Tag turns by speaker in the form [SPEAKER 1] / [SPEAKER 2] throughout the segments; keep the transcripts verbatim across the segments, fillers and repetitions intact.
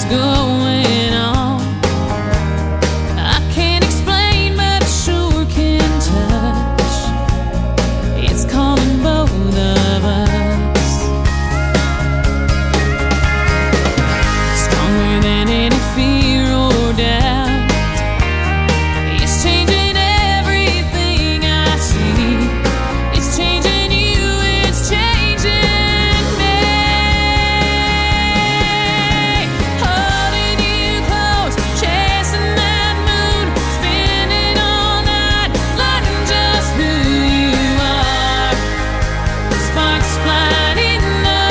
[SPEAKER 1] what's going on. I can't explain, but I sure can touch. It's calling both of us. Stronger than any fear or doubt. It's changing everything I see. It's changing you, it's changing me. Holding you close, chasing that moon, spinning all night, learning just who you are. Sparks flying in the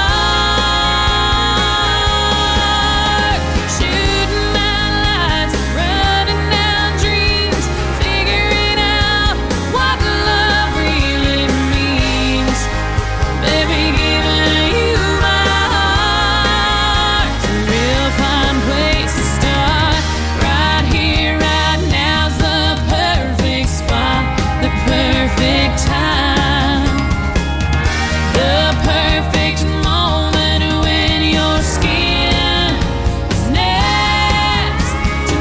[SPEAKER 1] dark, shooting out lights, running down dreams, figuring out what love really means. Baby, giving you my heart's a real fine place to start. Right here, right now's the perfect spot, the perfect time, the perfect moment when your skin is next to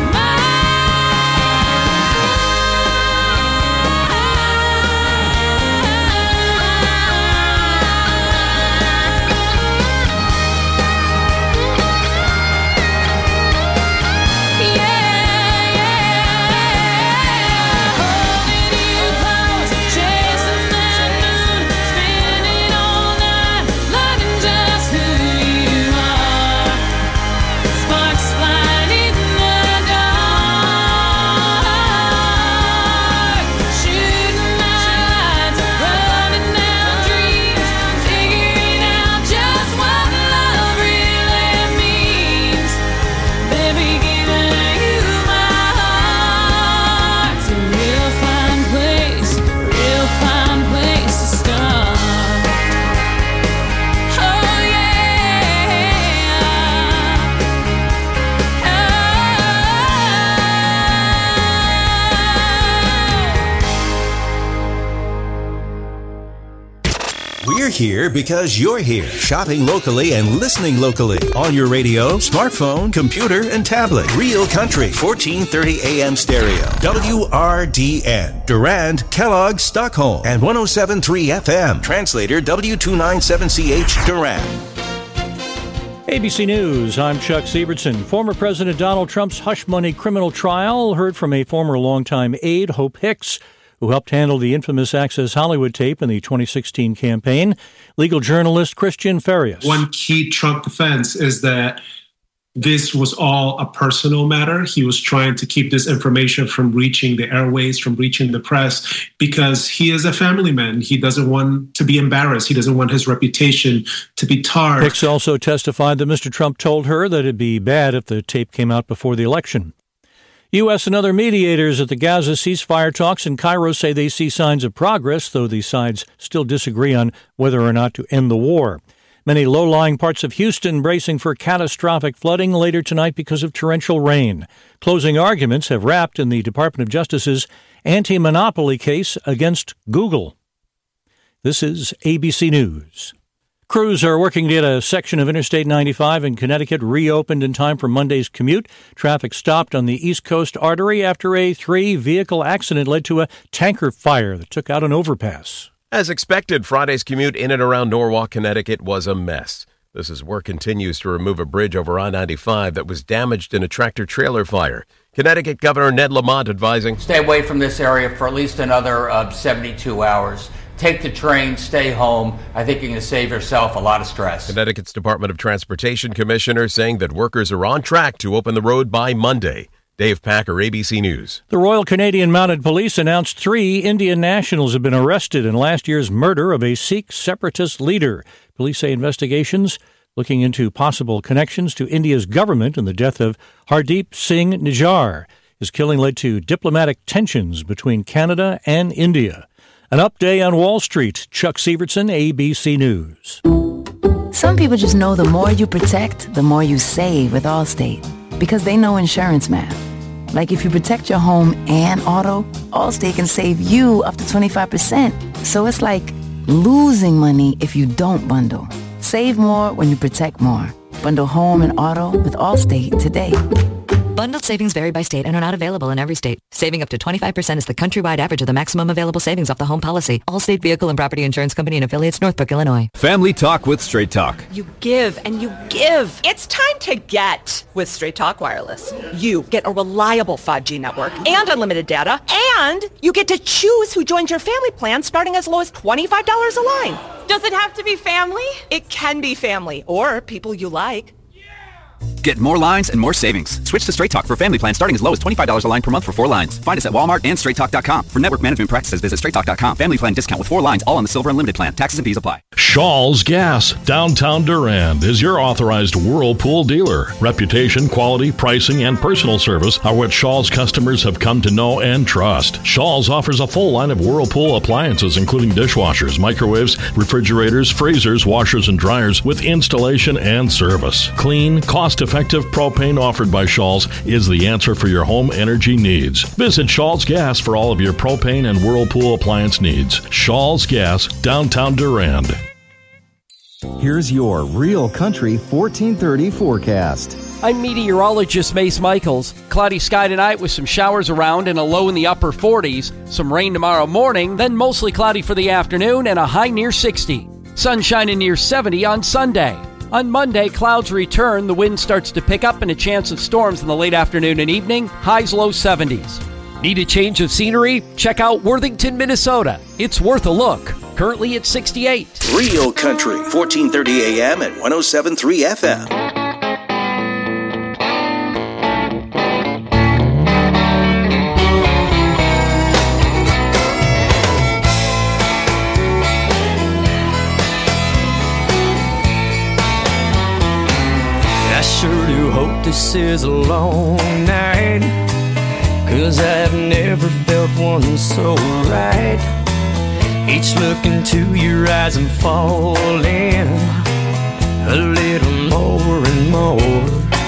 [SPEAKER 1] holding you close, chasing that moon, spinning all night, learning just who you are. Sparks flying in the dark, shooting lights, running down dreams, figuring out just what love really means. Baby, giving you my heart's a real fine place, real fine place to start. Oh
[SPEAKER 2] We're here because you're here. Shopping locally and listening locally. On your radio, smartphone, computer, and tablet. Real Country, fourteen thirty A M stereo. W R D N. Durand, Kellogg, Stockholm. And one oh seven point three F M. Translator W two ninety-seven C H, Durand.
[SPEAKER 3] A B C News, I'm Chuck Sievertson. Former President Donald Trump's hush money criminal trial heard from a former longtime aide, Hope Hicks, who helped handle the infamous Access Hollywood tape in the twenty sixteen campaign. Legal journalist Christian Farias.
[SPEAKER 4] One key Trump defense is that this was all a personal matter. He was trying to keep this information from reaching the airways, from reaching the press, because he is a family man. He doesn't want to be embarrassed. He doesn't want his reputation to be tarred.
[SPEAKER 3] Hicks also testified that Mister Trump told her that it'd be bad if the tape came out before the election. U S and other mediators at the Gaza ceasefire talks in Cairo say they see signs of progress, though the sides still disagree on whether or not to end the war. Many low-lying parts of Houston bracing for catastrophic flooding later tonight because of torrential rain. Closing arguments have wrapped in the Department of Justice's anti-monopoly case against Google. This is A B C News. Crews are working to get a section of Interstate ninety-five in Connecticut reopened in time for Monday's commute. Traffic stopped on the East Coast artery after a three-vehicle accident led to a tanker fire that took out an overpass.
[SPEAKER 5] As expected, Friday's commute in and around Norwalk, Connecticut was a mess. This as work continues to remove a bridge over I ninety-five that was damaged in a tractor-trailer fire. Connecticut Governor Ned Lamont advising,
[SPEAKER 6] stay away from this area for at least another uh, seventy-two hours. Take the train, stay home. I think you're going to save yourself a lot of stress.
[SPEAKER 5] Connecticut's Department of Transportation Commissioner saying that workers are on track to open the road by Monday. Dave Packer, A B C News.
[SPEAKER 3] The Royal Canadian Mounted Police announced three Indian nationals have been arrested in last year's murder of a Sikh separatist leader. Police say investigations looking into possible connections to India's government in the death of Hardeep Singh Nijjar. His killing led to diplomatic tensions between Canada and India. An up day on Wall Street. Chuck Sievertson, A B C News.
[SPEAKER 7] Some people just know the more you protect, the more you save with Allstate. Because they know insurance math. Like if you protect your home and auto, Allstate can save you up to twenty-five percent. So it's like losing money if you don't bundle. Save more when you protect more. Bundle home and auto with Allstate today.
[SPEAKER 8] Bundled savings vary by state and are not available in every state. Saving up to twenty-five percent is the countrywide average of the maximum available savings off the home policy. Allstate Vehicle and Property Insurance Company and affiliates, Northbrook, Illinois.
[SPEAKER 9] Family Talk with Straight Talk.
[SPEAKER 10] You give and you give. It's time to get with Straight Talk Wireless. You get a reliable five G network and unlimited data, and you get to choose who joins your family plan starting as low as twenty-five dollars a line. Does it have to be family? It can be family or people you like.
[SPEAKER 9] Get more lines and more savings. Switch to Straight Talk for family plan starting as low as twenty-five dollars a line per month for four lines. Find us at Walmart and straight talk dot com. For network management practices, visit straight talk dot com. Family plan discount with four lines, all on the Silver Unlimited plan. Taxes and fees apply.
[SPEAKER 11] Shaw's Gas, downtown Durand, is your authorized Whirlpool dealer. Reputation, quality, pricing, and personal service are what Shaw's customers have come to know and trust. Shaw's offers a full line of Whirlpool appliances, including dishwashers, microwaves, refrigerators, freezers, washers, and dryers, with installation and service. Clean, cost-effective propane offered by Shaw's is the answer for your home energy needs. Visit Shaw's Gas for all of your propane and Whirlpool appliance needs. Shaw's Gas, downtown Durand.
[SPEAKER 12] Here's your Real Country fourteen thirty forecast.
[SPEAKER 13] I'm meteorologist Mace Michaels. Cloudy sky tonight with some showers around and a low in the upper forties. Some rain tomorrow morning, then mostly cloudy for the afternoon and a high near sixty. Sunshine in near seventy on Sunday. On Monday, clouds return, the wind starts to pick up and a chance of storms in the late afternoon and evening, highs low seventies. Need a change of scenery? Check out Worthington, Minnesota. It's worth a look. Currently at sixty-eight.
[SPEAKER 2] Real Country, fourteen thirty A M at one oh seven point three F M.
[SPEAKER 14] I sure do hope this is a long night, 'cause I've never felt one so right. Each look into your eyes I'm falling a little more and more.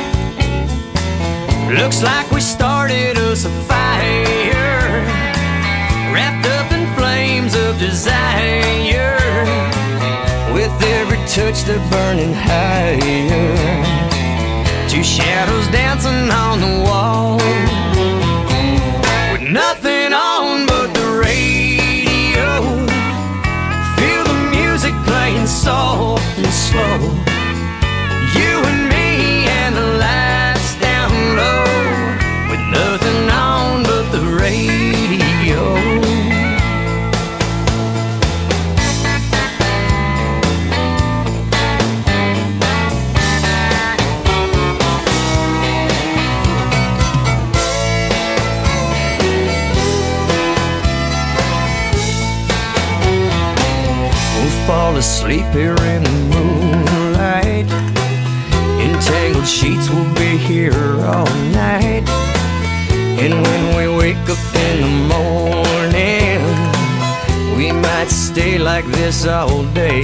[SPEAKER 14] Looks like we started us a fire, wrapped up in flames of desire. With every touch they're burning higher. Two shadows dancing on the wall, with nothing on but the radio. Feel the music playing soft and slow. You and me and the lights down low, with nothing on but the radio. Fall asleep here in the moonlight. Entangled sheets will be here all night. And when we wake up in the morning, we might stay like this all day.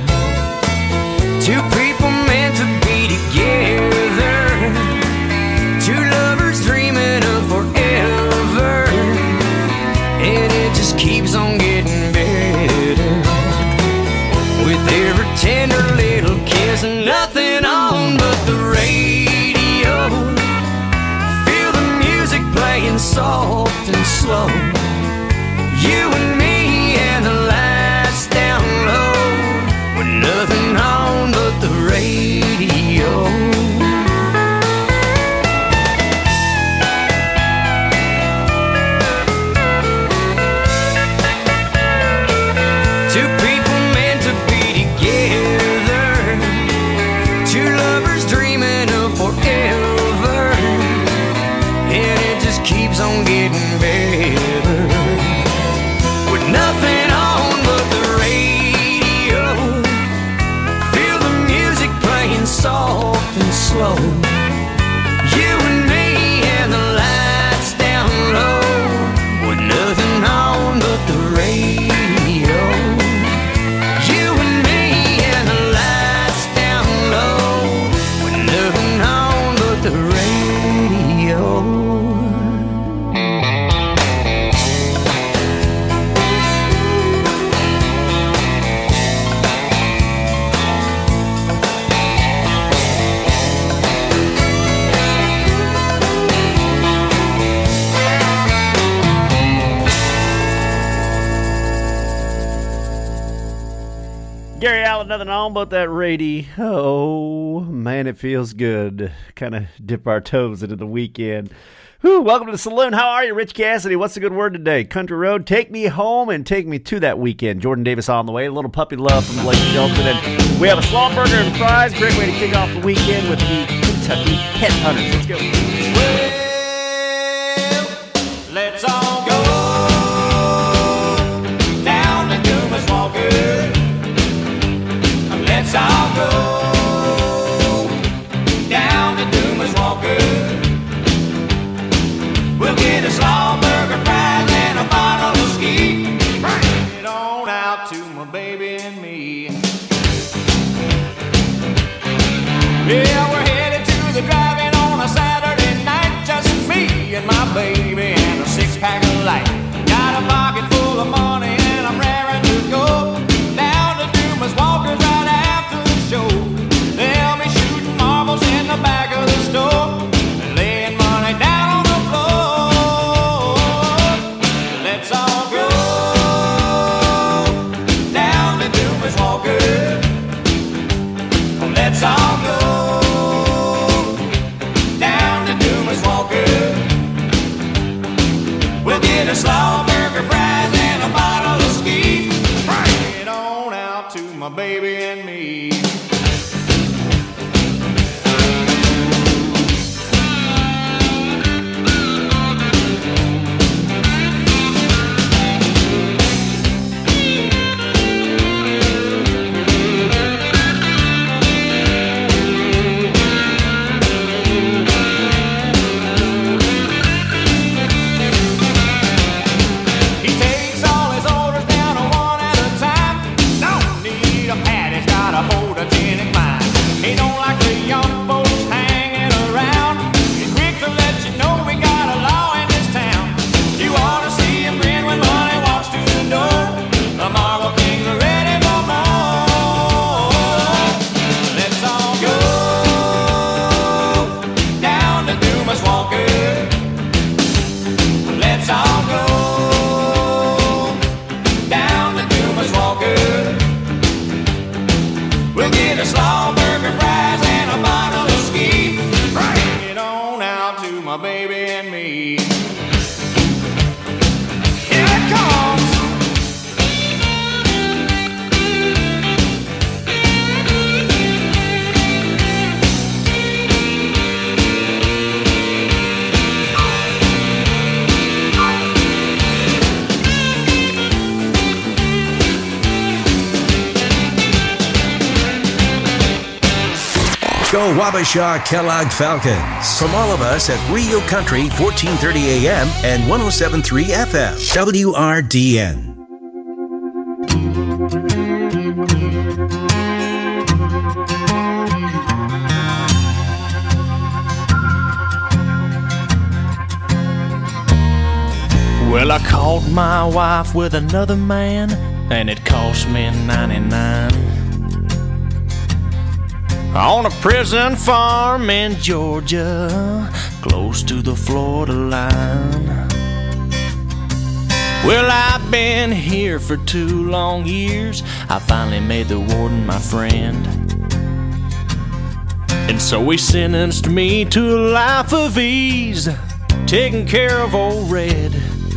[SPEAKER 14] Two people meant to be together, two lovers dreaming of forever, and it just keeps on getting better. With every tender little kiss and nothing on but the radio. Feel the music playing soft and slow. You and me and the lights down low, with nothing on but the radio. On getting better, with
[SPEAKER 15] Gary Allen, nothing on but that radio. Oh, man, it feels good. Kind of dip our toes into the weekend. Whew, welcome to the saloon. How are you, Rich Cassidy? What's the good word today? Country Road, take me home and take me to that weekend. Jordan Davis on the way. A little puppy love from Blake Shelton. And we have a slaw burger and fries. Great way to kick off the weekend with the Kentucky Headhunters. Let's go.
[SPEAKER 14] Well, let's all go down to Dumas Walker. Let's all go down to Dumas Walker. We'll get a slaw burger, fries, and a bottle of ski. Bring it on out to my baby and me. Yeah, we're headed to the drive-in on a Saturday night. Just me and my baby and a six-pack of light. Got a pocket full of money and I'm raring to go down to Dumas Walker right after the show. They'll be shooting marbles in the back of the store and laying money down on the floor. Let's all go down to Dumas Walker. Let's all go down to Dumas Walker. We'll get a slaw burger, fries, and a bottle of ski. Bring it on out to my baby and me.
[SPEAKER 2] Go Wabasha Kellogg Falcons. From all of us at Rio Country, fourteen thirty A M and one oh seven point three F M, W R D N.
[SPEAKER 16] Well, I caught my wife with another man, and it cost me ninety-nine. On a prison farm in Georgia, close to the Florida line. Well, I've been here for two long years. I finally made the warden my friend, and so he sentenced me to a life of ease, taking care of old Red.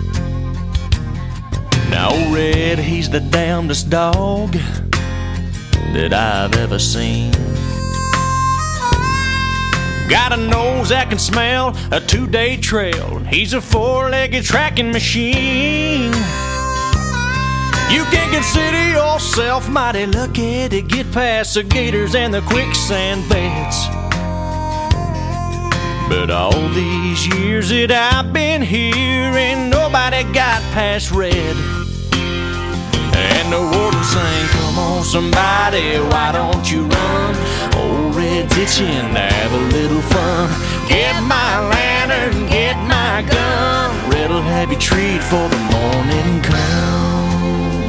[SPEAKER 16] Now old Red, he's the damnedest dog that I've ever seen. Got a nose that can smell a two-day trail. He's a four-legged tracking machine. You can consider yourself mighty lucky to get past the gators and the quicksand beds. But all these years that I've been here, ain't nobody got past Red. And the warden sang, come on somebody, why don't you run? Old Red's itching to have a little fun. Get my lantern, get my gun. Red'll have you treat for the morning come.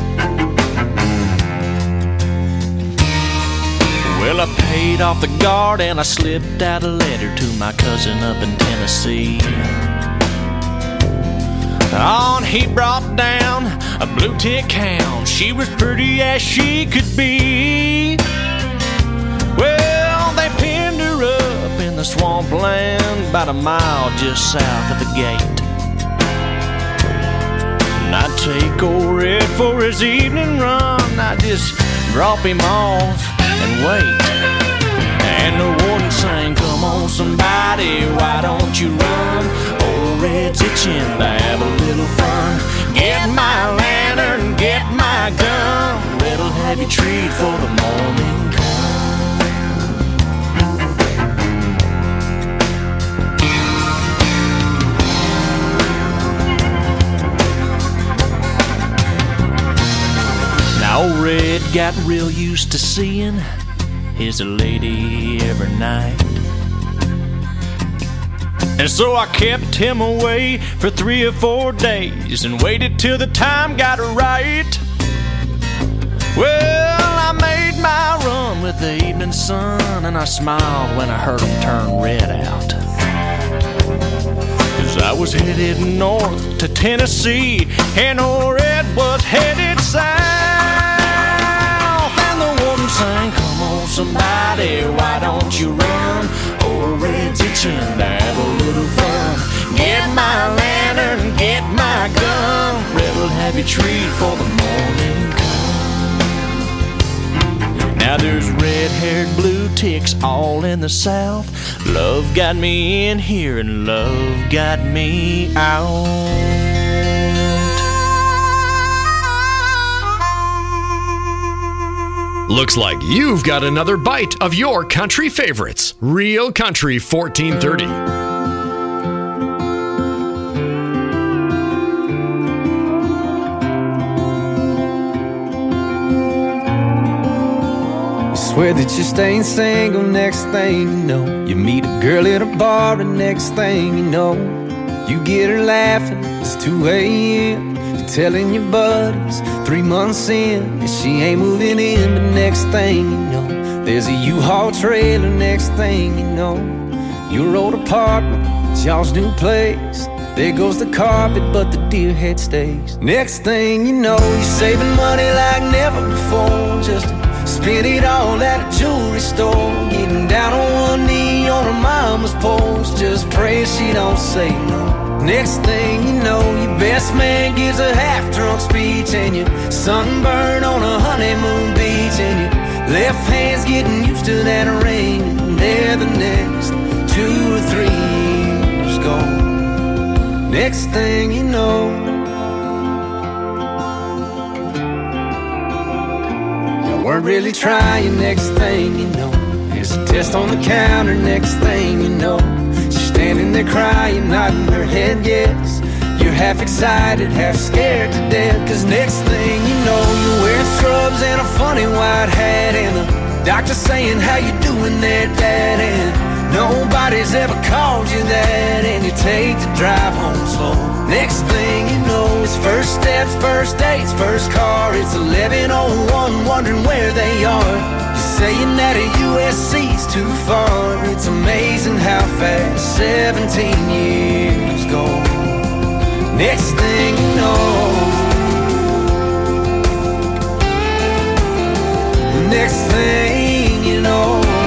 [SPEAKER 16] Well, I paid off the guard and I slipped out a letter to my cousin up in Tennessee. Oh, and he brought down a blue tick hound. She was pretty as she could be. Well, they pinned her up in the swampland about a mile just south of the gate. And I'd take old Red for his evening run. I'd just drop him off and wait. And the warden sang, come on somebody, why don't you run? Old Red's itching to have a little fun. Get my lantern, get my gun. Red'll have you treat for the morning Old Red got real used to seeing his lady every night. And so I kept him away for three or four days and waited till the time got right. Well, I made my run with the evening sun, and I smiled when I heard him turn Red out. 'Cause I was headed north to Tennessee, and old Red was headed south. Sang, come on somebody, why don't you run? Old Red's itching to have a little fun. Get my lantern, get my gun. Red'll have you treat for the morning come. Now there's red-haired blue ticks all in the south. Love got me in here and love got me out.
[SPEAKER 17] Looks like you've got another bite of your country favorites. Real Country fourteen thirty.
[SPEAKER 14] Swear that you're staying single, next thing you know, you meet a girl at a bar, and next thing you know, you get her laughing, it's two a.m. You're telling your buddies, three months in, and she ain't moving in. But next thing you know, there's a U-Haul trailer. Next thing you know, your old apartment, it's y'all's new place. There goes the carpet, but the deer head stays. Next thing you know, you're saving money like never before, just to spend it all at a jewelry store. Getting down on one knee on her mama's porch, just praying she don't say no. Next thing you know, your best man gives a half-drunk speech, and you're sunburned on a honeymoon beach, and your left hand's getting used to that ring, and there the next two or three years gone. Next thing you know, you weren't really trying. Next thing you know, there's a test on the counter. Next thing you know, standing there crying, nodding her head yes. You're half excited, half scared to death. 'Cause next thing you know, you're wearing scrubs and a funny white hat, and the doctor saying, how you doing there, Dad? And nobody's ever called you that, and you take the drive home slow. Next thing you know, it's first steps, first dates, first car. It's eleven oh one, wondering where they are. Saying that a U S C's too far. It's amazing how fast seventeen years go. Next thing you know, next thing you know,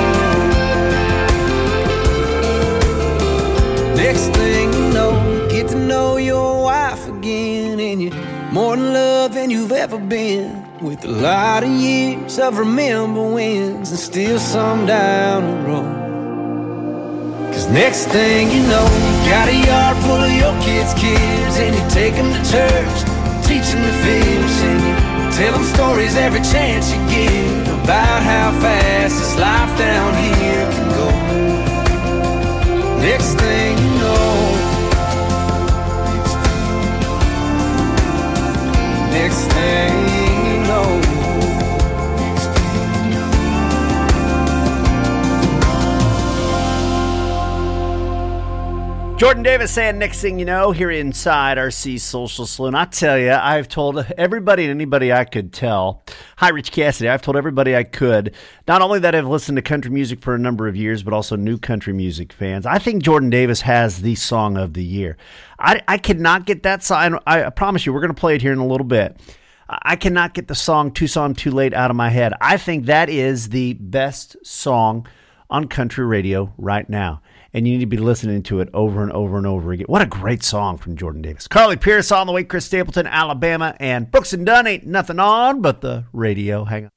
[SPEAKER 14] next thing you know, you get to know your wife again, and you're more in love than you've ever been. With a lot of years of remember wins, and still some down the road. 'Cause next thing you know, you got a yard full of your kids' kids, and you take them to church, teach them to fish, and you tell them stories every chance you get about how fast this life down here can go. Next thing you know, next thing you know,
[SPEAKER 15] Jordan Davis saying next thing you know here inside R C Social Saloon. I tell you, I've told everybody and anybody I could tell. Hi, Rich Cassidy. I've told everybody I could. Not only that I've listened to country music for a number of years, but also new country music fans. I think Jordan Davis has the song of the year. I, I cannot get that song. I, I promise you, we're going to play it here in a little bit. I cannot get the song Too Song Too Late out of my head. I think that is the best song on country radio right now. And you need to be listening to it over and over and over again. What a great song from Jordan Davis. Carly Pierce on the way, Chris Stapleton, Alabama, and Brooks and Dunn ain't nothing on but the radio. Hang on.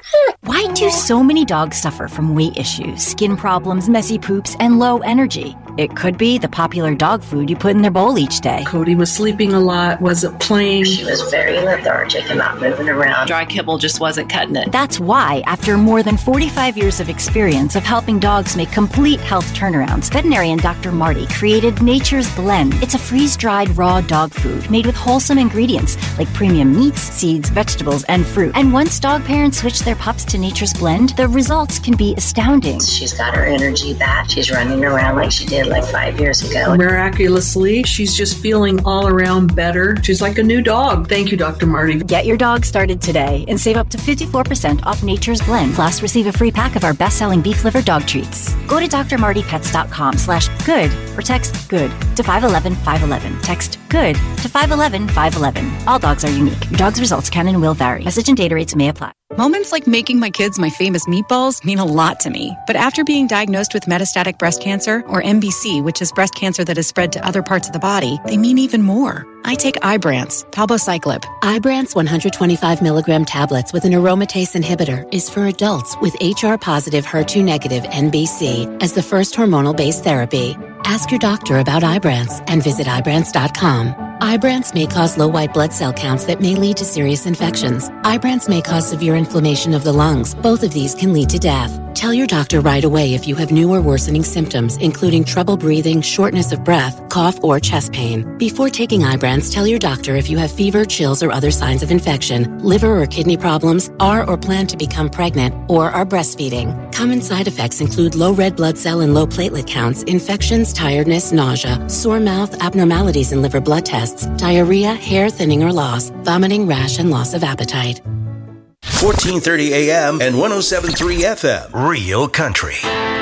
[SPEAKER 18] Why do so many dogs suffer from weight issues, skin problems, messy poops, and low energy? It could be the popular dog food you put in their bowl each day.
[SPEAKER 19] Cody was sleeping a lot, wasn't playing.
[SPEAKER 20] She was very lethargic and not moving around.
[SPEAKER 18] Dry kibble just wasn't cutting it. That's why, after more than forty-five years of experience of helping dogs make complete health turnarounds, veterinarian Doctor Marty created Nature's Blend. It's a freeze-dried raw dog food made with wholesome ingredients like premium meats, seeds, vegetables, and fruit. And once dog parents switch their pups to Nature's Blend, the results can be astounding.
[SPEAKER 20] She's got her energy back. She's running around like she did like five years ago.
[SPEAKER 19] Miraculously, she's just feeling all around better. She's like a new dog. Thank you, Doctor Marty.
[SPEAKER 18] Get your dog started today and save up to fifty-four percent off Nature's Blend. Plus, receive a free pack of our best-selling beef liver dog treats. Go to D R marty pets dot com slash good or text good to five one one five one one. Text good to five one one five one one. All dogs are unique. Your dog's results can and will vary. Message and data rates may apply.
[SPEAKER 21] Moments like making my kids my famous meatballs mean a lot to me. But after being diagnosed with metastatic breast cancer, or M B C, which is breast cancer that has spread to other parts of the body, they mean even more. I take Ibrance, palbociclib.
[SPEAKER 22] Ibrance one hundred twenty-five milligram tablets with an aromatase inhibitor is for adults with H R-positive, H E R two negative M B C as the first hormonal-based therapy. Ask your doctor about Ibrance and visit Ibrance dot com. Ibrance may cause low white blood cell counts that may lead to serious infections. Ibrance may cause severe inflammation of the lungs. Both of these can lead to death. Tell your doctor right away if you have new or worsening symptoms, including trouble breathing, shortness of breath, cough, or chest pain. Before taking Ibrance, tell your doctor if you have fever, chills, or other signs of infection, liver or kidney problems, are or plan to become pregnant, or are breastfeeding. Common side effects include low red blood cell and low platelet counts, infections, tiredness, nausea, sore mouth, abnormalities in liver blood tests, diarrhea, hair thinning or loss, vomiting, rash, and loss of appetite.
[SPEAKER 2] fourteen thirty A M and one oh seven point three F M. Real Country.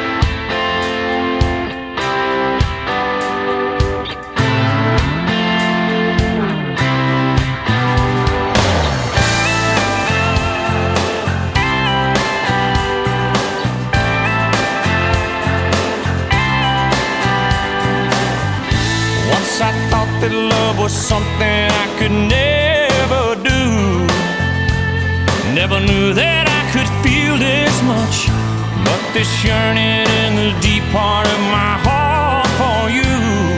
[SPEAKER 16] Once I thought that love was something I could never do. Never knew that I could feel this much, but this yearning in the deep part of my heart for you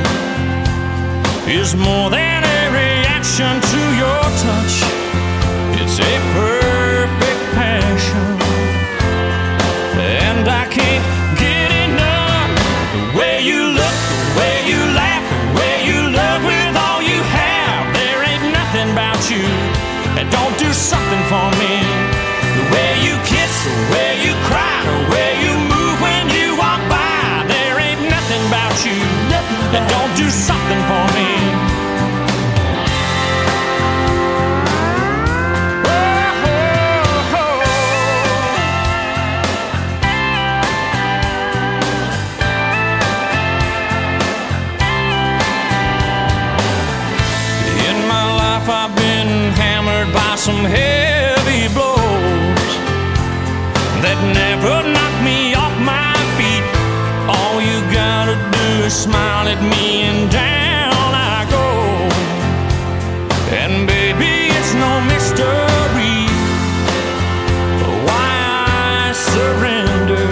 [SPEAKER 16] is more than a reaction to your touch. It's a perfect passion, and I can't get enough. The way you look, the way you laugh, the way you love with all you have. There ain't nothing about you that don't do something for me. The way you kiss, the way you cry, the way you move when you walk by. There ain't nothing about you that don't do something for me. Oh, oh, oh. In my life I've been hammered by some heavy blows that never knocked me off my feet. All you gotta do is smile at me and down I go. And baby, it's no mystery why I surrender.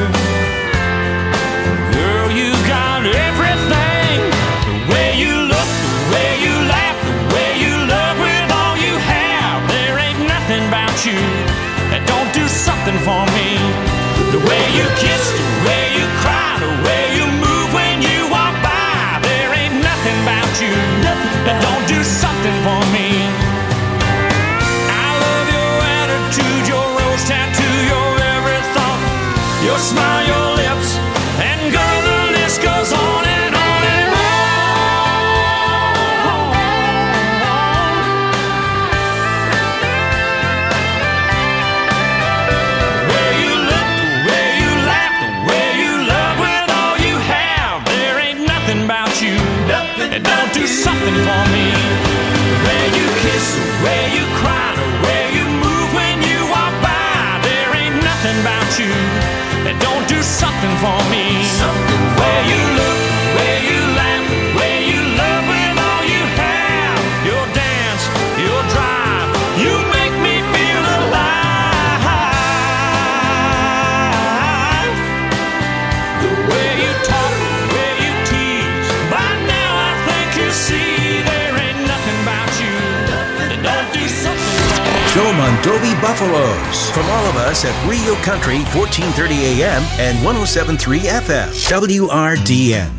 [SPEAKER 16] Girl, you got everything. The way you look, the way you laugh, the way you love with all you have. There ain't nothing about you that don't do something for me. The way you kiss, the way you cry, the way you move when you walk by. There ain't nothing about you that don't do something for me. I love your attitude, your rose tattoo, your every thought, your smile, your lips, and girl, the list goes on and on and on. the way you cry, the way you move when you walk by. There ain't nothing about you that don't do something for me. Something for where you look, where you laugh, where you love with all you have. Your dance, your drive, you make me feel alive. The way you talk, the way you tease, by now I think you see there ain't nothing about you that don't do something for me.
[SPEAKER 2] Joe Mondovi Buffaloes. From all of us at Real Country, fourteen thirty A M and one oh seven point three F M, W R D N.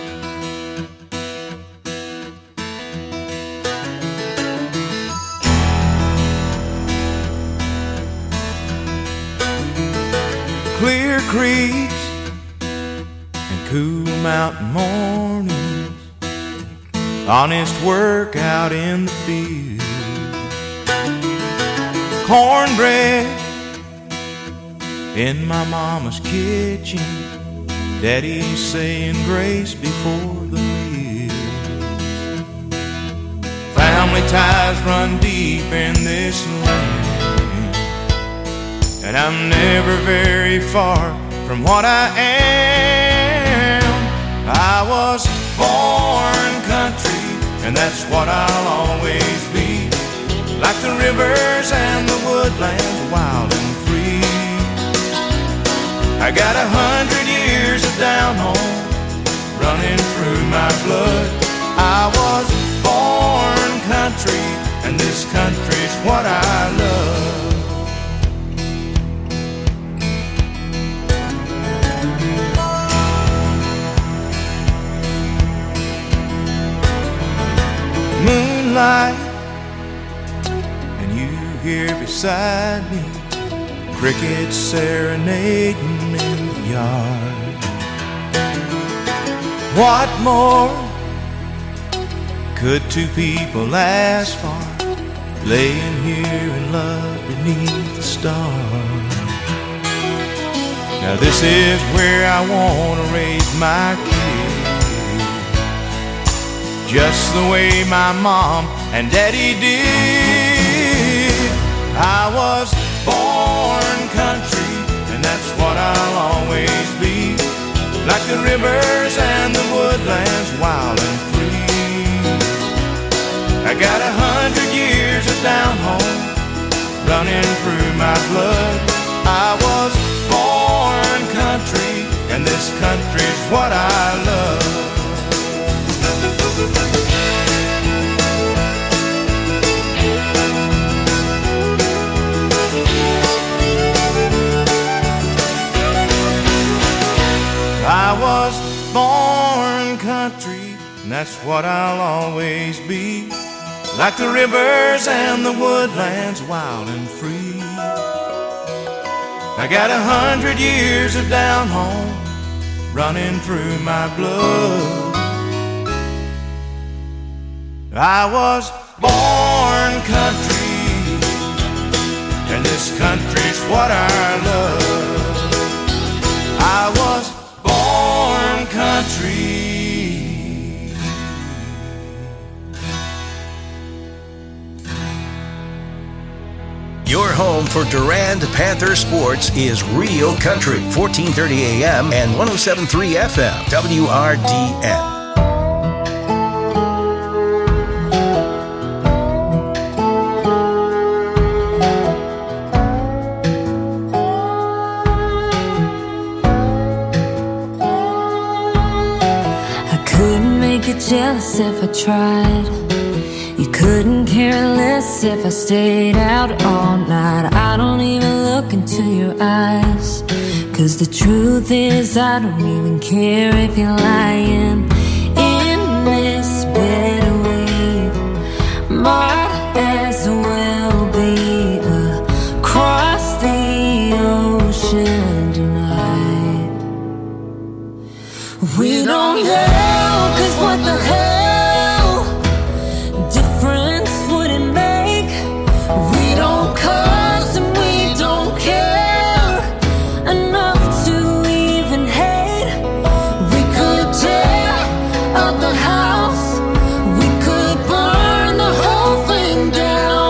[SPEAKER 16] Clear creeks and cool mountain mornings, honest work out in the field, cornbread in my mama's kitchen, daddy saying grace before the meal. Family ties run deep in this land, and I'm never very far from what I am. I was born country, and that's what I'll always be. Like the rivers and the woodlands, wild and free. I got a hundred years of down home running through my blood. I was born country, and this country's what I love. Moonlight, and you here beside me, crickets serenading in the yard. What more could two people ask for, laying here in love beneath the stars? Now this is where I want to raise my kids, just the way my mom and daddy did. I was born country, and that's what I'll always be. Like the rivers and the woodlands, wild and free. I got a hundred years of down home running through my blood. I was born country, and this country's what I love. I was born country, and that's what I'll always be. Like the rivers and the woodlands, wild and free. I got a hundred years of down home running through my blood. I was born country, and this country's what I love. I was born country.
[SPEAKER 2] Your home for Durand Panther sports is Real Country, fourteen thirty A M and one oh seven point three F M, W R D N.
[SPEAKER 1] Jealous if I tried. You couldn't care less if I stayed out all night. I don't even look into your eyes, 'cause the truth is I don't even care if you're lying. In this bed we might as well be across the ocean tonight. We don't know. What the hell difference would it make? We don't cuss and we don't care enough to even hate. We could tear up the house, we could burn the whole thing down.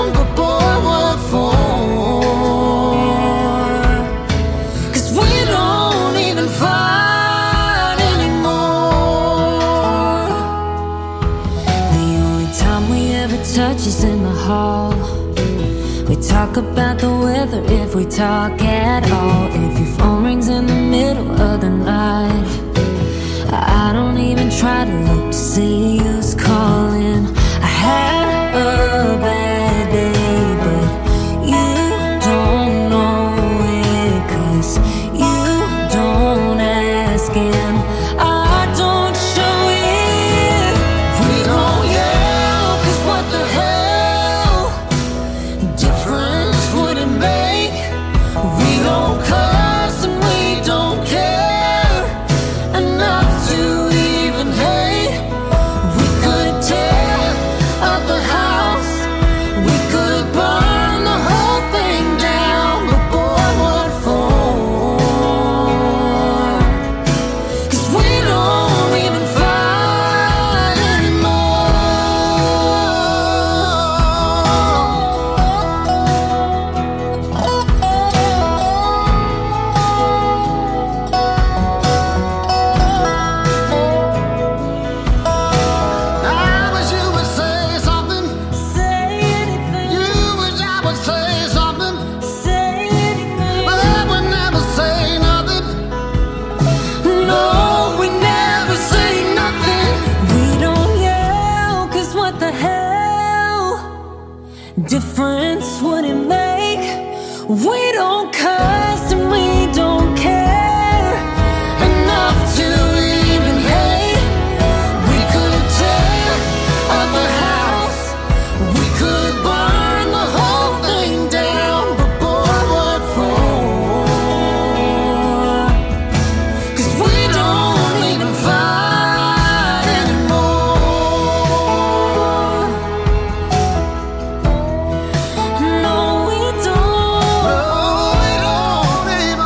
[SPEAKER 1] We talk about the weather if we talk at all. If your phone rings in the middle of the night, I don't even try to look to see who's calling. I had a bad day, but you don't know it, 'cause you don't ask and I don't show it. We don't yell, 'cause what the hell difference would it make? We don't cuss and we don't care enough to even hate. We could tear up the house, we could burn the whole thing down, but boy, what for? 'Cause we don't even fight I wish you would say something. Say anything. You wish I would say something. Say anything. But I would never say nothing. No, we never say nothing. We don't yell, 'cause what the hell difference would it make? We don't cuss and we don't care enough to even hate. We could tear up the house, we could burn the whole thing down, but boy, what for? 'Cause we don't even fight anymore. No, we don't. No, we don't even.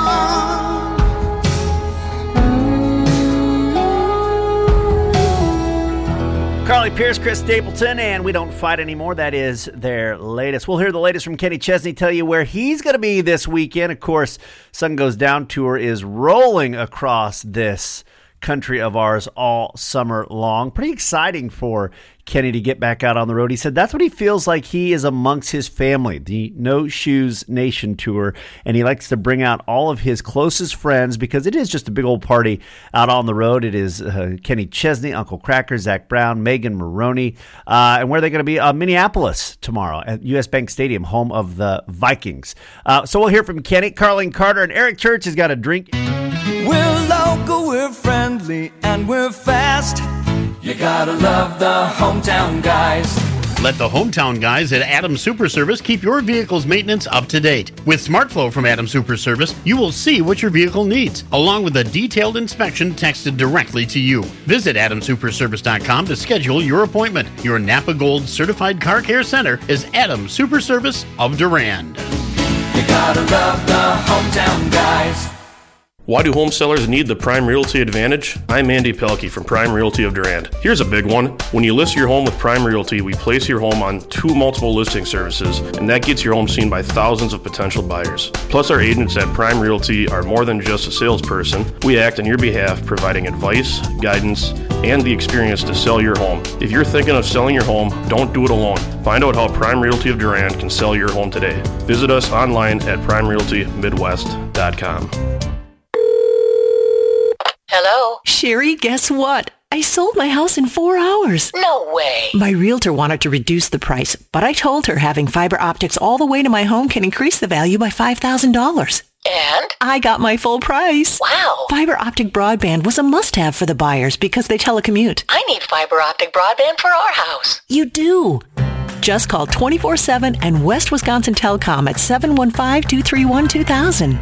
[SPEAKER 15] Carly Pierce, Chris Stapleton, and We Don't Fight Anymore. That is their latest. We'll hear the latest from Kenny Chesney, tell you where he's going to be this weekend. Of course, Sun Goes Down tour is rolling across this country of ours all summer long. Pretty exciting for Kenny to get back out on the road. He said that's what he feels like he is amongst his family, the No Shoes Nation tour, and he likes to bring out all of his closest friends because it is just a big old party out on the road. It is uh, Kenny Chesney, Uncle Cracker, Zach Brown, Megan Maroney, uh, and where are they going to be? Uh, Minneapolis tomorrow at U S Bank Stadium, home of the Vikings. Uh, so we'll hear from Kenny, Carlene Carter, and Eric Church has got a drink.
[SPEAKER 4] We're local, we're friendly, and we're fast. You gotta love the hometown guys.
[SPEAKER 6] Let the hometown guys at Adams Super Service keep your vehicle's maintenance up to date. With SmartFlow from Adams Super Service, you will see what your vehicle needs, along with a detailed inspection texted directly to you. Visit adams super service dot com to schedule your appointment. Your Napa Gold Certified Car Care Center is Adams Super Service of Durand.
[SPEAKER 4] You gotta love the hometown guys.
[SPEAKER 23] Why do home sellers need the Prime Realty Advantage? I'm Andy Pelkey from Prime Realty of Durand. Here's a big one. When you list your home with Prime Realty, we place your home on two multiple listing services, and that gets your home seen by thousands of potential buyers. Plus, our agents at Prime Realty are more than just a salesperson. We act on your behalf, providing advice, guidance, and the experience to sell your home. If you're thinking of selling your home, don't do it alone. Find out how Prime Realty of Durand can sell your home today. Visit us online at prime realty midwest dot com.
[SPEAKER 10] Hello? Sherry, guess what? I sold my house in four hours.
[SPEAKER 24] No way.
[SPEAKER 10] My realtor wanted to reduce the price, but I told her having fiber optics all the way to my home can increase the value by five thousand dollars.
[SPEAKER 24] And?
[SPEAKER 10] I got my full price.
[SPEAKER 24] Wow.
[SPEAKER 10] Fiber optic broadband was a must-have for the buyers because they telecommute.
[SPEAKER 24] I need fiber optic broadband for our house.
[SPEAKER 10] You do. Just call twenty-four seven and West Wisconsin Telecom at seven one five, two three one, two thousand.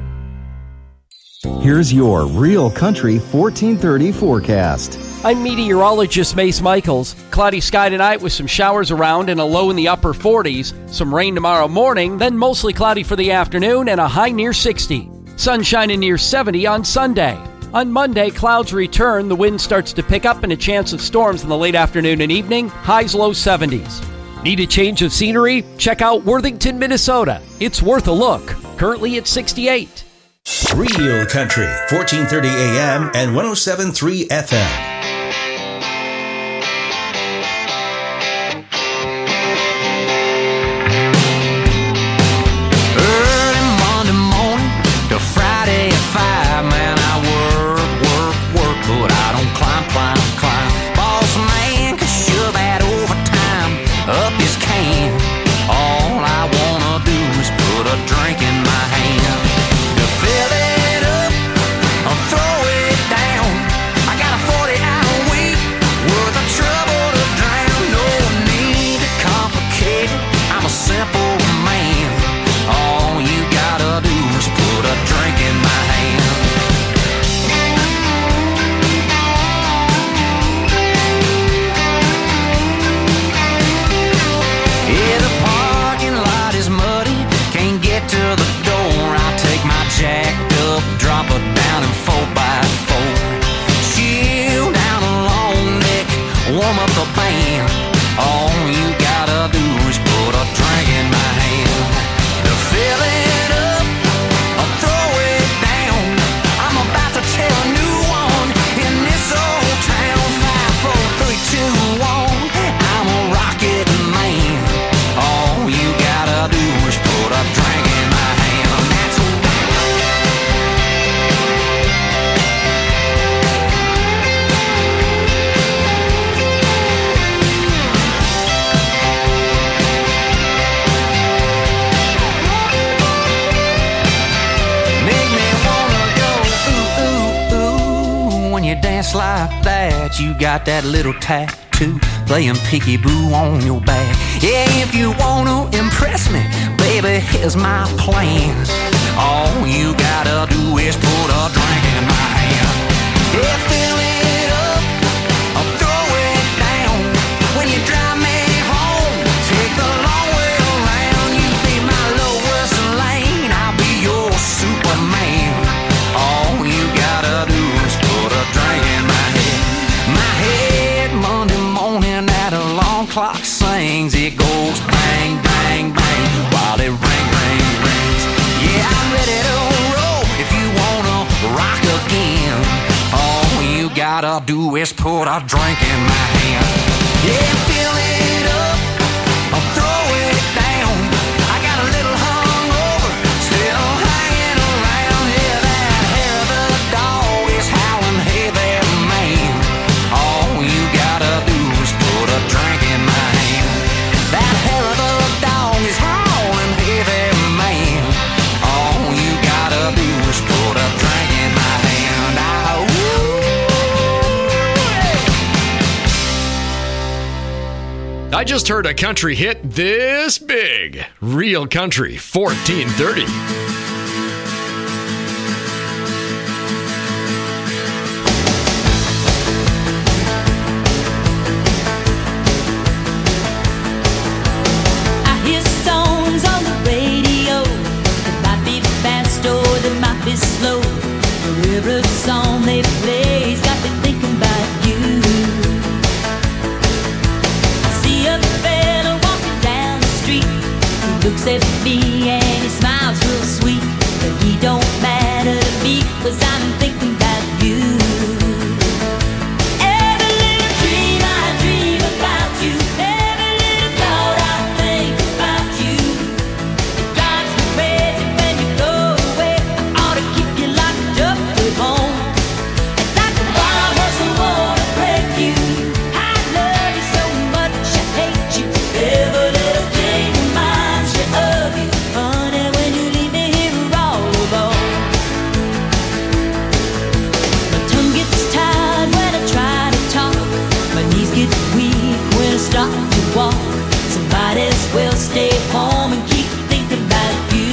[SPEAKER 12] Here's your Real Country fourteen thirty forecast.
[SPEAKER 13] I'm meteorologist Mace Michaels. Cloudy sky tonight with some showers around and a low in the upper forties. Some rain tomorrow morning, then mostly cloudy for the afternoon and a high near sixty. Sunshine near seventy on Sunday. On Monday, clouds return, the wind starts to pick up and a chance of storms in the late afternoon and evening, highs low seventies. Need a change of scenery? Check out Worthington, Minnesota. It's worth a look. Currently at sixty-eight.
[SPEAKER 2] Real Country, fourteen thirty A M and one oh seven point three F M.
[SPEAKER 14] simple man. All you gotta do is put a drink in my hand. Yeah, the parking lot is muddy, can't get to the door. I take my jacked up, drop it down in four by four. Chill down a long neck, warm up the band. All you gotta do is put a drink in my hand. To fill it up or throw it down, I'm about to tell a new one in this old town. Five, four, three, two, one, I'm a rocket man. All you gotta do is put a drink in my hand. That's make me wanna go ooh, ooh, ooh. When you dance like that, you got that little tattoo playing peekaboo on your back. Yeah, if you wanna impress me, baby, here's my plan. All you gotta do is put a drink in my hand. Yeah, fill it up or throw it down. When you drive me home, take the long way around. You be my lowest lane, I'll be your Superman. All you gotta do is put a drink in my head. My head Monday morning, that alarm clock sings. It goes bang, bang, bang while it ring, ring, rings. Yeah, I'm ready to roll if you wanna rock again. All you gotta do is put a drink in my hand. Yeah, fill it up or throw it down. I got a little hungover, still hanging around. Yeah, that hair of the dog is howling, hey there, man. All you gotta do is put a drink in my hand. That hair of the dog is howling, hey there, man. All you gotta do is put a drink in my hand. Ah, ooh.
[SPEAKER 17] I just heard a country hit this big. Real Country fourteen thirty.
[SPEAKER 1] I hear songs on the radio. They might be fast or they might be slow. But every song they play's got me thinking about you. I see a fella walking down the street. He looks at me and he smiles real sweet. But he don't matter to me, 'cause I'm thinking about you. Every little dream I dream about you. Every little thought I think about you. It drives me crazy when you go away. I ought to keep you locked up at home. And like a wild horse, I wanna break you. I love you so much, I hate you. Every little thing reminds me of you. Honey, when you leave me here all alone. My tongue gets tired when I try to talk. My knees get weak when I start to walk. So might as well stay home and keep thinking about you.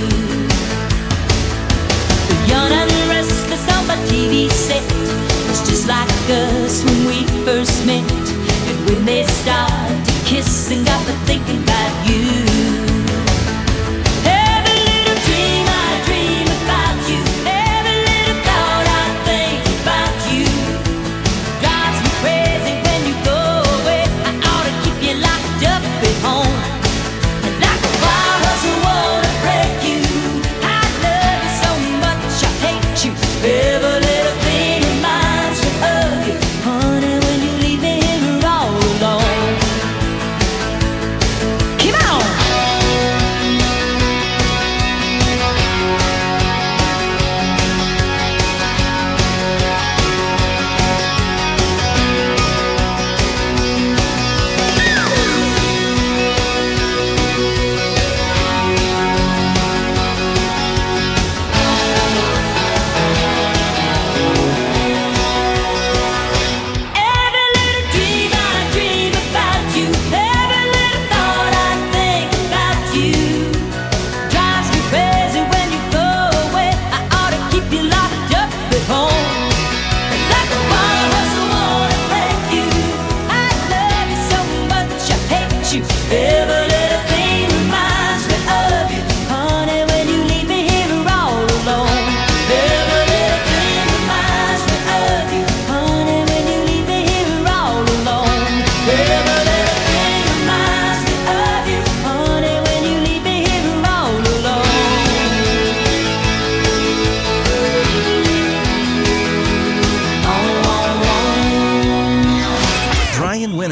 [SPEAKER 1] The young and restless on my T V set. It's just like us when we first met. And when they start to kiss and got me thinking about you. Every little dream I dream about you. Every little thought I think about you. Drives me crazy when you go away. I ought to keep you locked up at home. And like a wild horse, I wanna break you. I love you so much, I hate you. Every little thing reminds me of you. Honey, when you leave me here all alone.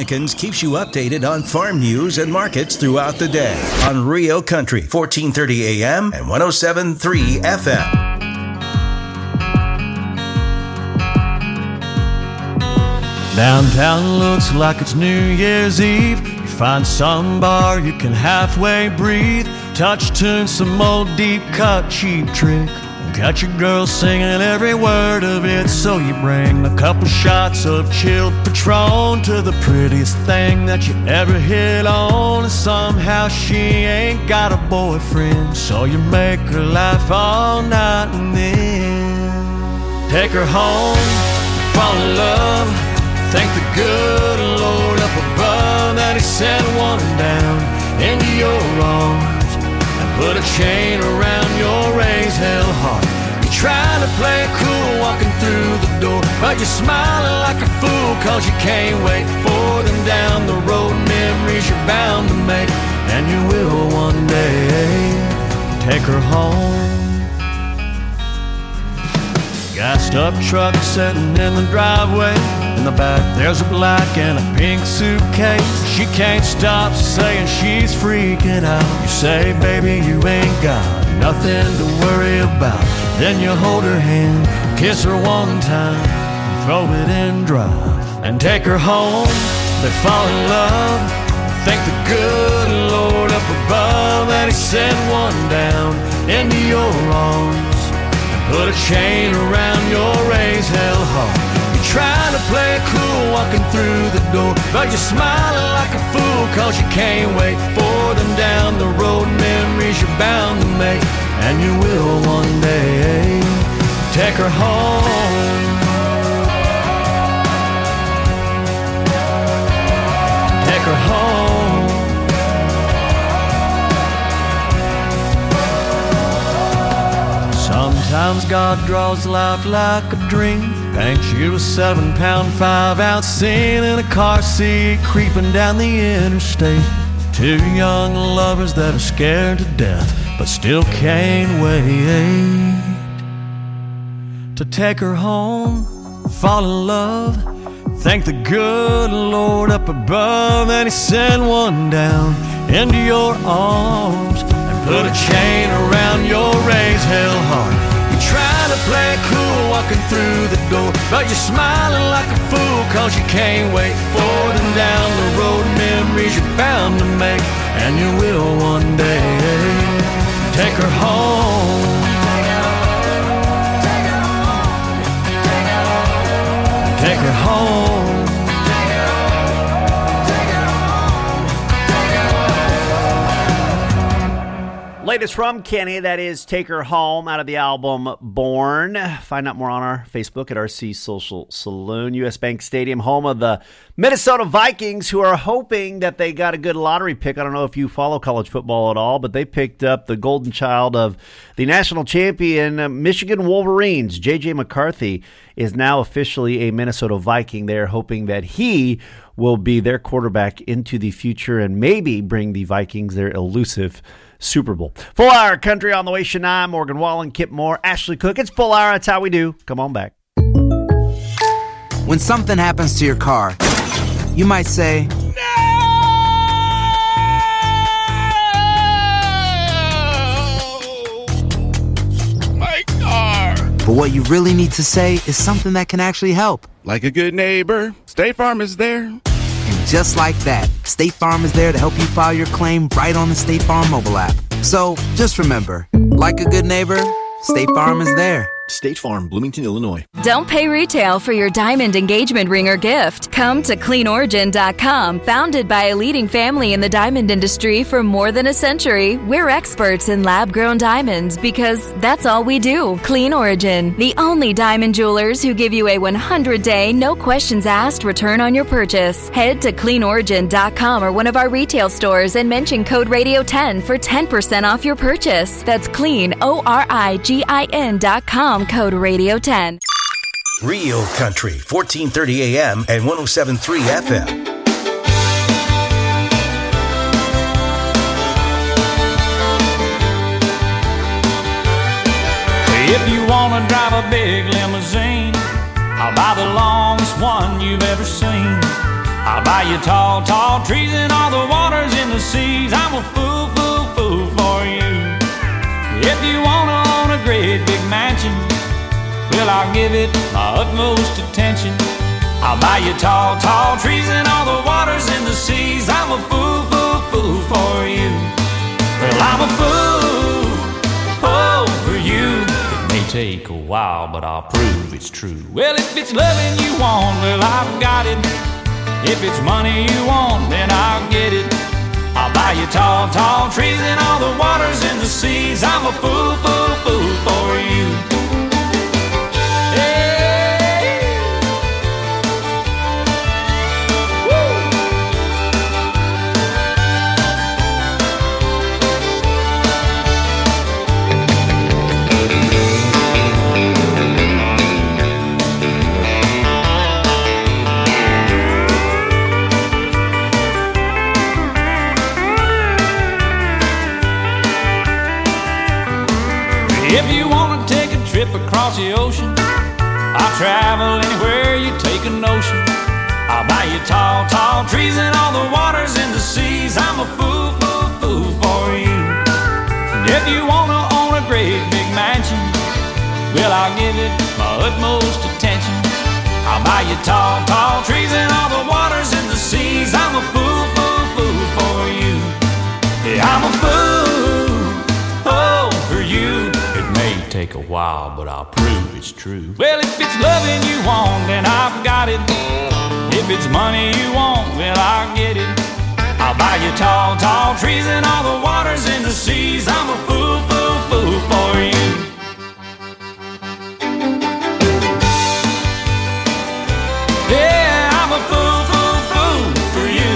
[SPEAKER 2] Mexicans keeps you updated on farm news and markets throughout the day on Rio Country, fourteen thirty A M and one oh seven point three F M.
[SPEAKER 16] Downtown looks like it's New Year's Eve. You find some bar you can halfway breathe. Touch tune some old deep cut Cheap Trick. Got your girl singing every word of it. So you bring a couple shots of chilled Patron to the prettiest thing that you ever hit on. And somehow she ain't got a boyfriend, so you make her laugh all night and then take her home, fall in love. Thank the good Lord up above that He sent one down into your arms and put a chain around your raised hell heart. You're trying to play it cool walking through the door, but you're smiling like a fool cause you can't wait for them down the road. Memories you're bound to make, and you will one day take her home. Gassed up truck sitting in the driveway. In the back there's a black and a pink suitcase. She can't stop saying she's freaking out. You say, baby, you ain't got nothing to worry about. Then you hold her hand, kiss her one time, and throw it in drive and take her home. They fall in love. Thank the good Lord up above that He sent one down into your arms and put a chain around your raised hell heart. You're trying to play it cool walking through the door, but you're smiling like a fool cause you can't wait for them down the road. Memories you're bound to make, and you will one day take her home. Take her home. Sometimes God draws life like a dream, paints you a seven pound, five ounce scene in a car seat creeping down the interstate. Two young lovers that are scared to death but still can't wait to take her home, fall in love. Thank the good Lord up above that He sent one down into your arms and put a chain around your raised hell heart. You're trying to play it cool walking through the door, but you're smiling like a fool cause you can't wait for them down the road. Memories you're bound to make, and you will one day take her home. Take her home.
[SPEAKER 15] Latest from Kenny, that is Take Her Home, out of the album Born. Find out more on our Facebook at R C Social Saloon. U S Bank Stadium, home of the Minnesota Vikings, who are hoping that they got a good lottery pick. I don't know if you follow college football at all, but they picked up the golden child of the national champion uh, Michigan Wolverines. J J McCarthy is now officially a Minnesota Viking. They're hoping that he will be their quarterback into the future and maybe bring the Vikings their elusive Super Bowl. Full Hour Country on the way. Shania, Morgan Wallen, Kip Moore, Ashley Cook. It's Full Hour. That's how we do. Come on back.
[SPEAKER 3] When something happens to your car, you might say,
[SPEAKER 5] my car.
[SPEAKER 3] But what you really need to say is something that can actually help.
[SPEAKER 5] Like a good neighbor, State Farm is there.
[SPEAKER 3] And just like that, State Farm is there to help you file your claim right on the State Farm mobile app. So just remember, like a good neighbor, State Farm is there.
[SPEAKER 7] State Farm, Bloomington, Illinois.
[SPEAKER 8] Don't pay retail for your diamond engagement ring or gift. Come to clean origin dot com. Founded by a leading family in the diamond industry for more than a century, we're experts in lab-grown diamonds because that's all we do. Clean Origin, the only diamond jewelers who give you a one hundred day, no questions asked return on your purchase. Head to clean origin dot com or one of our retail stores and mention code radio ten for ten percent off your purchase. That's clean, O R I G I N dot com. Code radio ten.
[SPEAKER 2] Real Country, fourteen thirty A M and one oh seven point three F M.
[SPEAKER 16] If you want to drive a big limousine, I'll buy the longest one you've ever seen. I'll buy you tall, tall trees and all the waters in the seas. I'm a fool, fool, fool for you. If you wanna own a great big mansion, well, I'll give it my utmost attention. I'll buy you tall, tall trees and all the waters in the seas. I'm a fool, fool, fool for you. Well, I'm a fool, oh, for you. It may take a while, but I'll prove it's true. Well, if it's loving you want, well, I've got it. If it's money you want, then I'll get it. I'll buy you tall, tall trees and all the waters in the seas. I'm a fool, fool, fool for you. If you wanna take a trip across the ocean, I'll travel anywhere you take a notion. I'll buy you tall, tall trees and all the waters in the seas. I'm a fool, fool, fool for you. And if you wanna own a great big mansion, well, I'll give it my utmost attention. I'll buy you tall, tall trees and all the waters in the seas. I'm a fool, fool, fool for you. Yeah, I'm a fool, oh, for you. Take a while, but I'll prove it's true. Well, if it's loving you want, then I've got it. If it's money you want, well, I'll get it. I'll buy you tall, tall trees and all the waters in the seas. I'm a fool, fool, fool for you. Yeah, I'm a fool, fool, fool for you.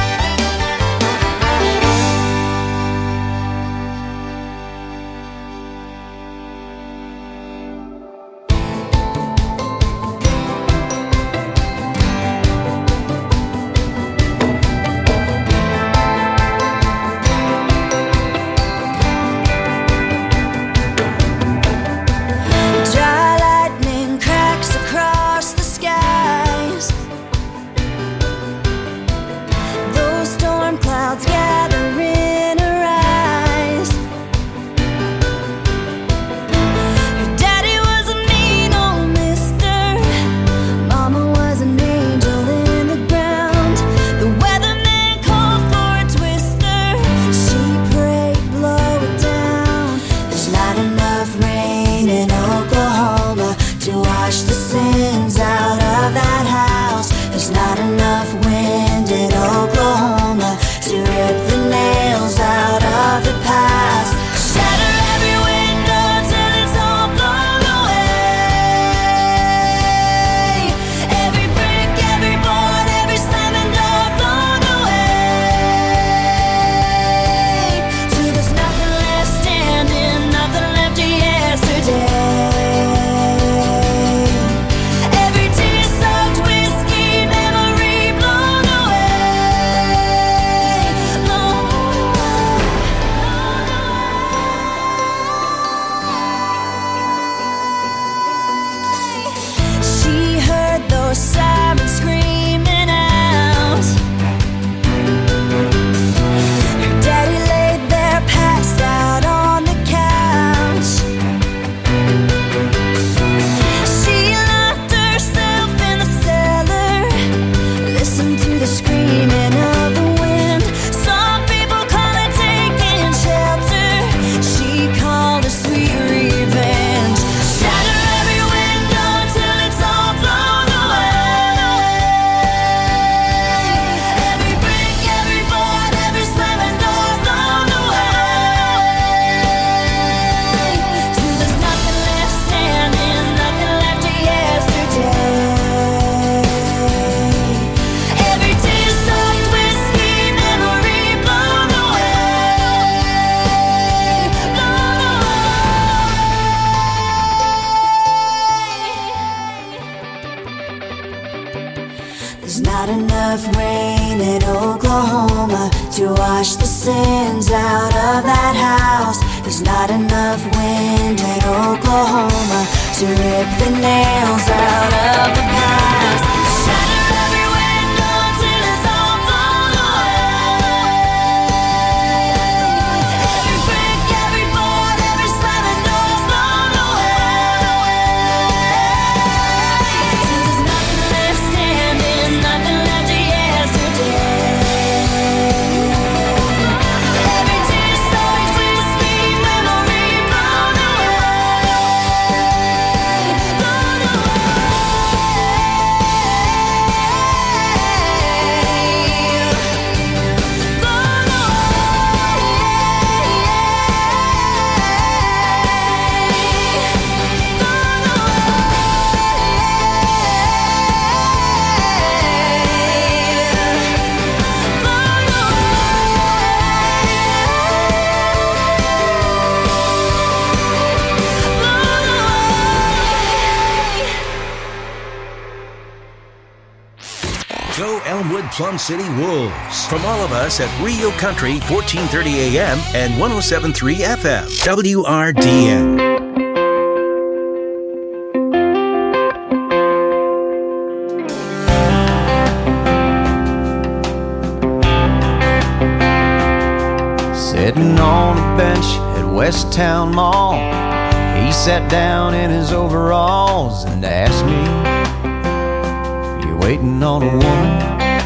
[SPEAKER 1] to wash the sins out of that house. There's not enough wind in Oklahoma to rip the nails out of the past. Shatter every window till
[SPEAKER 2] Plum City Wolves. From all of us at Real Country, fourteen thirty A M and one oh seven point three F M, W R D N.
[SPEAKER 16] Sitting on a bench at West Town Mall, he sat down in his overalls and asked me, "You waiting on a woman?"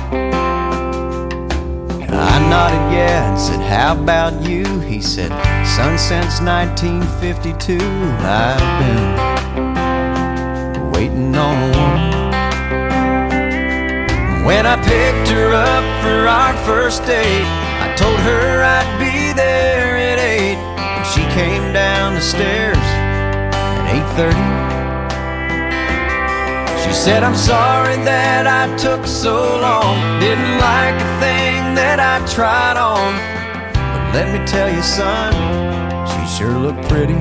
[SPEAKER 16] I nodded yeah and said, "How about you?" He said, "Son, since nineteen fifty-two I've been waiting on a woman." When I picked her up for our first date, I told her I'd be there at eight, and she came down the stairs at eight thirty. She said, "I'm sorry that I took so long, didn't like a thing that I tried on, but let me tell you, son, she sure looked pretty.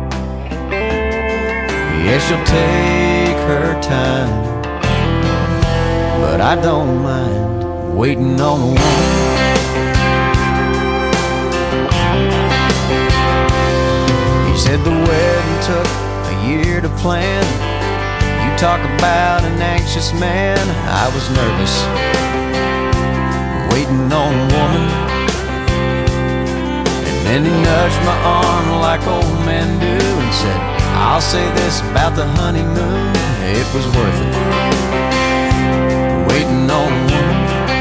[SPEAKER 16] Yeah, she'll take her time, but I don't mind waiting on a woman." He said the wedding took a year to plan. You talk about an anxious man. I was nervous, waiting on a woman. And then he nudged my arm like old men do and said, "I'll say this about the honeymoon, it was worth it, waiting on a woman."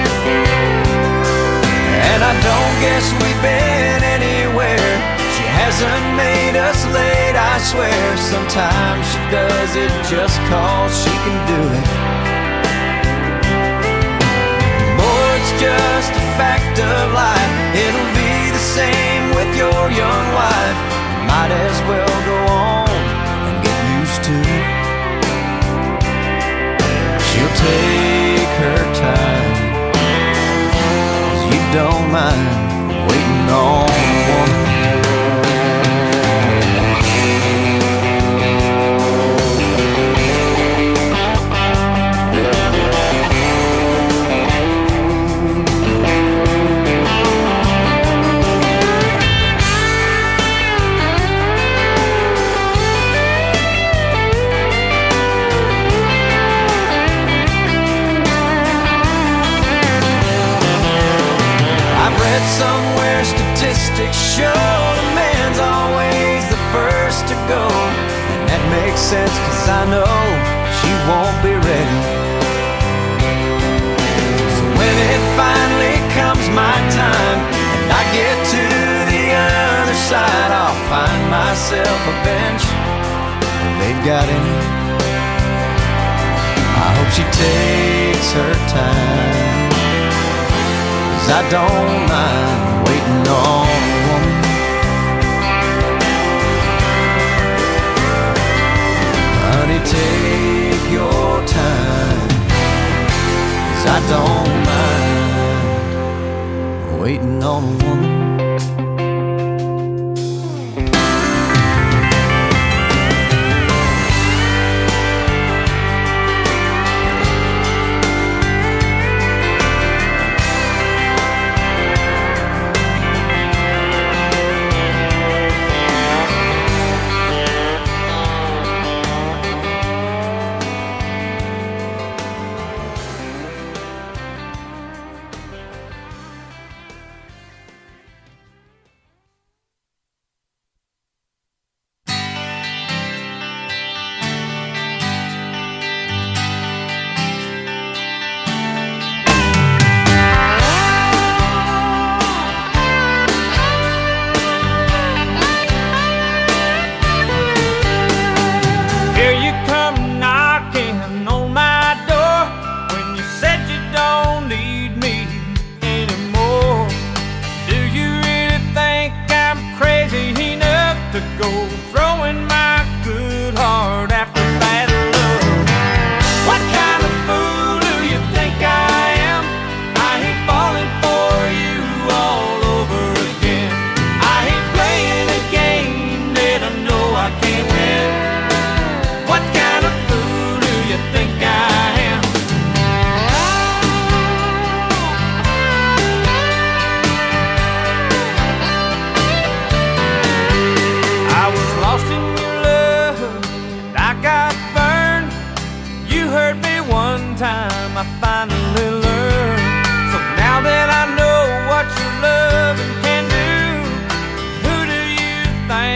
[SPEAKER 16] And I don't guess we've been anywhere. She hasn't made us late, I swear. Sometimes she does it just cause she can do it. Boy, it's just a fact of life. It'll be the same with your young wife. You might as well go on and get used to it. She'll take her time, 'cause you don't mind waiting on a woman. Somewhere statistics show the man's always the first to go, and that makes sense 'cause I know she won't be ready. So when it finally comes my time and I get to the other side, I'll find myself a bench where they've got any. I hope she takes her time, 'cause I don't mind waiting on a woman. Honey, take your time, 'cause I don't mind waiting on a woman.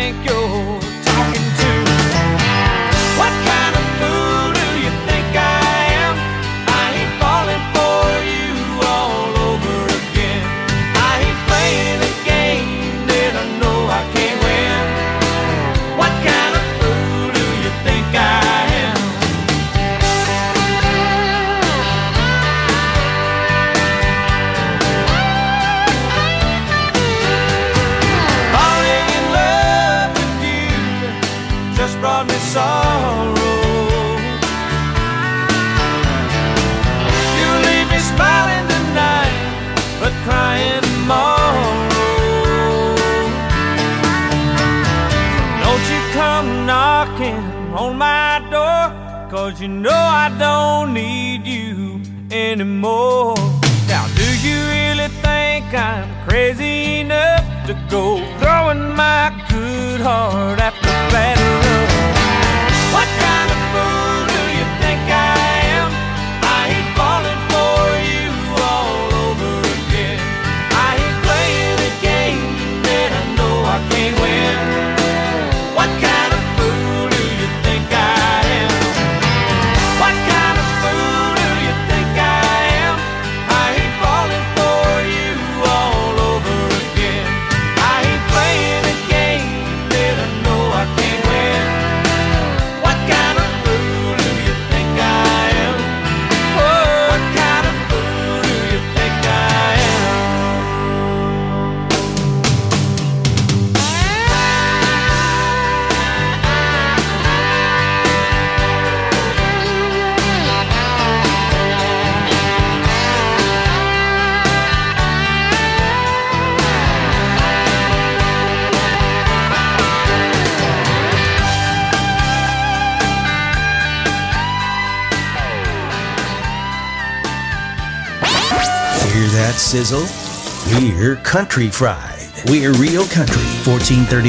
[SPEAKER 16] think you're talking to? What kind of fool do you think I am? I ain't falling for you all over again. I ain't playing a game that I know I can't win. What kind of fool do you think I am? Falling in love with you just brought me sorrow. You leave me smiling tonight, but crying tomorrow. Don't you come knocking on my door, 'cause you know I don't need you anymore. Now do you really think I'm crazy enough to go throwing my good heart after bad love? What kind of fool do you think I am? I ain't falling for you all over again. I ain't playing a game that I know I can't win. What kind of fool do you think I am? What kind of fool do you think I am? I ain't falling for you all over again. I ain't playing a game that I know I can't win. What kind of fool do you think I am? Oh, what kind of fool do you think I am?
[SPEAKER 2] Hear that sizzle? We're country fried. We're real country. fourteen thirty